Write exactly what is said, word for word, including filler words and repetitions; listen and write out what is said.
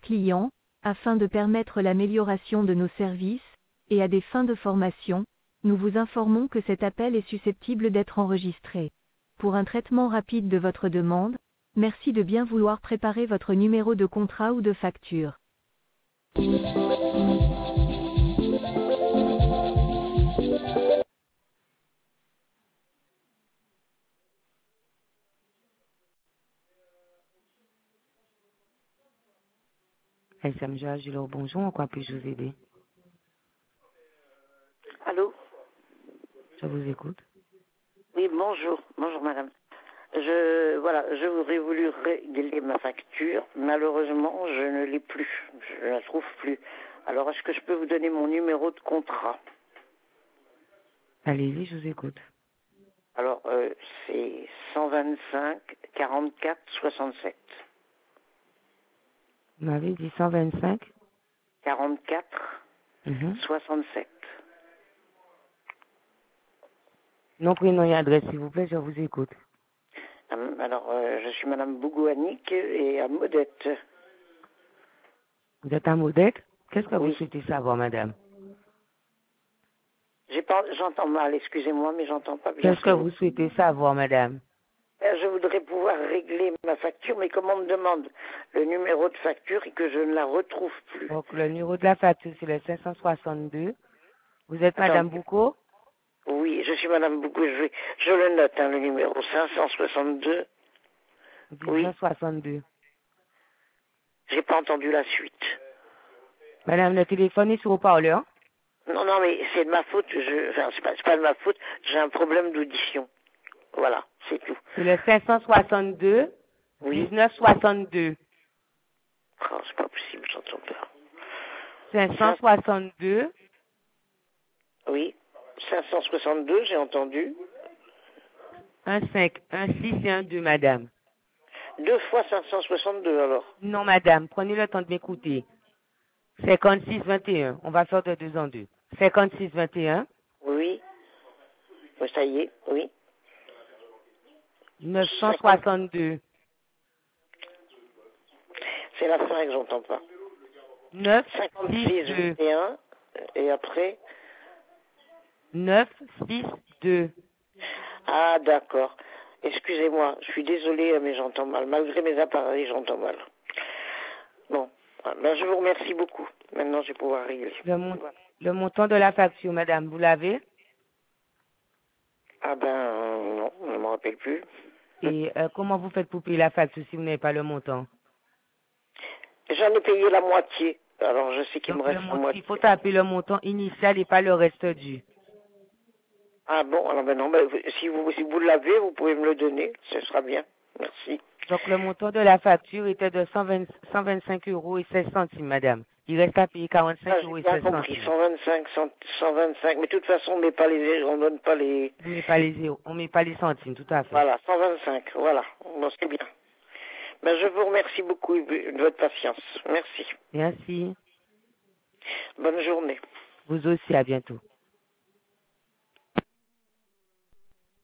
clients, afin de permettre l'amélioration de nos services, et à des fins de formation, nous vous informons que cet appel est susceptible d'être enregistré. Pour un traitement rapide de votre demande, merci de bien vouloir préparer votre numéro de contrat ou de facture. S M G Agilo, bonjour, en quoi puis-je vous aider? Allô? Je vous écoute. Oui, bonjour. Bonjour, madame. Je, voilà, je voudrais voulu régler ma facture. Malheureusement, je ne l'ai plus. Je ne la trouve plus. Alors, est-ce que je peux vous donner mon numéro de contrat? Allez-y, je vous écoute. Alors, euh, c'est cent vingt-cinq quarante-quatre soixante-sept. Vous m'avez dit cent vingt-cinq? quarante-quatre Mhm. soixante-sept. Nom, prénom et adresse, s'il vous plaît, je vous écoute. Hum, Alors, euh, je suis madame Bougouanik et à Modette. Vous êtes à Modette? Qu'est-ce que vous Oui. souhaitez savoir, madame? J'ai pas, j'entends mal, excusez-moi, mais j'entends pas bien. Qu'est-ce que vous souhaitez savoir, madame? Je voudrais pouvoir régler ma facture, mais comme on me demande le numéro de facture et que je ne la retrouve plus. Donc, le numéro de la facture, c'est le cinq cent soixante-deux. Vous êtes Attends. madame Boucault? Oui, je suis madame Boucault. Je, vais- je le note, hein, le numéro cinq cent soixante-deux. Oui, dix-neuf soixante-deux. j'ai pas entendu la suite. Madame, le téléphone est sur haut-parleur. Non, non, mais c'est de ma faute. Je, enfin, c'est pas, c'est pas de ma faute. J'ai un problème d'audition. Voilà, c'est tout. C'est le cinq cent soixante-deux, Oui. dix-neuf soixante-deux. Oh, c'est pas possible, j'entends pas. cinq cent soixante-deux. Oui, cinq cent soixante-deux, j'ai entendu. un cinq, un six et un deux, madame. Deux fois cinq cent soixante-deux, alors. Non, madame, prenez le temps de m'écouter. cinquante-six vingt et un. On va faire de deux en deux. cinquante-six vingt et un. Oui. Oui, ça y est, oui. neuf cent soixante-deux. C'est la fin que j'entends pas. neuf, cinquante-six six, deux. vingt et un, et après? neuf, six, deux. Ah, d'accord. Excusez-moi, je suis désolé, mais j'entends mal. Malgré mes appareils, j'entends mal. Bon, ben, je vous remercie beaucoup. Maintenant, je vais pouvoir régler. Le, mon- le montant de la facture, madame, vous l'avez? Ah ben, euh, non, je ne me rappelle plus. Et euh, comment vous faites pour payer la facture si vous n'avez pas le montant? J'en ai payé la moitié. Alors, je sais qu'il me Donc, le reste la mont- moitié. il faut taper le montant initial et pas le reste dû. Ah bon, alors ben non, ben, si vous, si vous l'avez, vous pouvez me le donner. Ce sera bien. Merci. Donc, le montant de la facture était de cent vingt, cent vingt-cinq euros et seize centimes, madame. Il reste à payer quarante-cinq Ah, euros j'ai et bien seize compris, centimes. cent vingt-cinq, cent, cent vingt-cinq. Mais de toute façon, on met pas les, on donne pas les, On met pas les zéros, on met pas les centimes, tout à fait. voilà, cent vingt-cinq, voilà. Bon, c'est bien. Ben, je vous remercie beaucoup de votre patience. Merci. Merci. Bonne journée. Vous aussi, à bientôt.